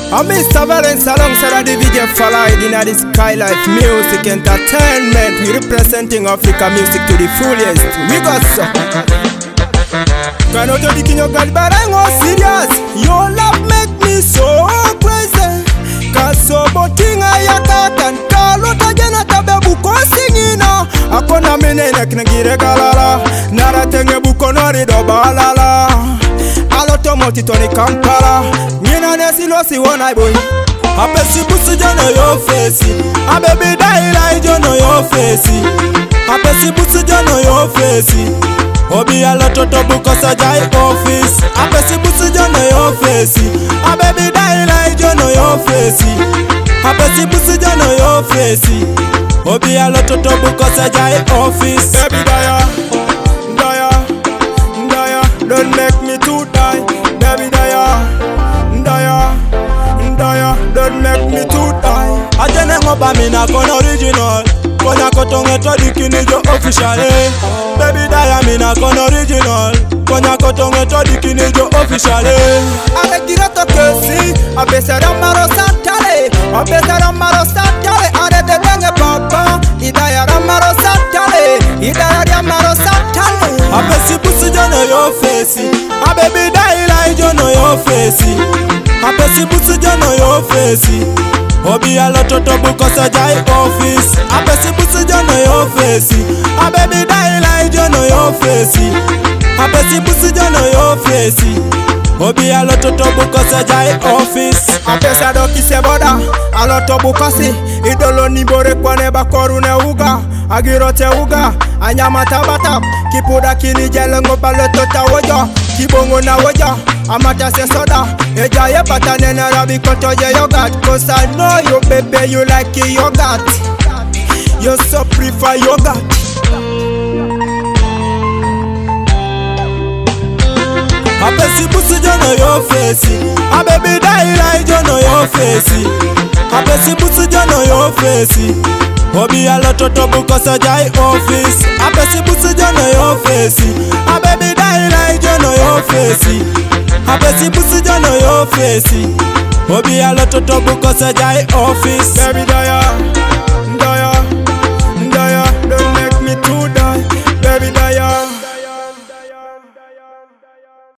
I'm Mr. Valence alongside the DJ Falai in the Skylife Music Entertainment. We representing Africa music to the fullest. We got so. Cannot do the king of God, but I'm all serious. Your love make me so crazy. Cause so boting I attack and call out again at a babu singing. Akona mene na gire galala. Nara tenge buko nori do balala. Aloto moti toni Kampala. Nina nesi lo si one boy. Apesi busu jono yo face. A baby die like jono yo face. Apesi busu jono yo face. Obi aloto to buko sajai office. Apesi busu jono yo face. A baby die like jono yo face. Apesi busu jono yo face. Obi aloto to buko sajai office. Baby daya, daya, daya, don't make me to die. Baby daya, daya, daya, don't make me to die. Ajene ngoba mina kono original. Konya kotonge to dikini jo official. Baby daya mina kono original. Konya kotonge to dikini jo official. Ale kirato kesi, abese ramaro santale, abese ramaro santale. Ale de benge papa, idaya ramaro santale, idaya ramaro santale. Abese busu jono yo face, a baby die like jono yo face. Abese busu jono yo face. Obi aloto to buko sajai office. Abese busu jono yo face. A baby die like jono yo face. Abese busu jono yo face. Obi aloto to buko sajai office. Abese doki se boda aloto buko si. Idolo ni bore kwane bakoru ne uga. Agirote uga anyama tabata. Kipuda kini jelengo baloto ta wojo. Kibongo na wojo amata se soda. Eja ye patane na rabi koto ye yogurt. Cause I know you baby you like yogurt. You so prefer yogurt. Apesi busu jono yo face. A baby die like jono yo face. Apesi busu jono yo face. Obi aloto to buko sajai office. Apesi busu jono yo face. A baby die like jono yo face. Apesi busu jono yo face. Obi aloto to buko sajai office. Baby daya, daya, daya, don't make me to die. Baby daya.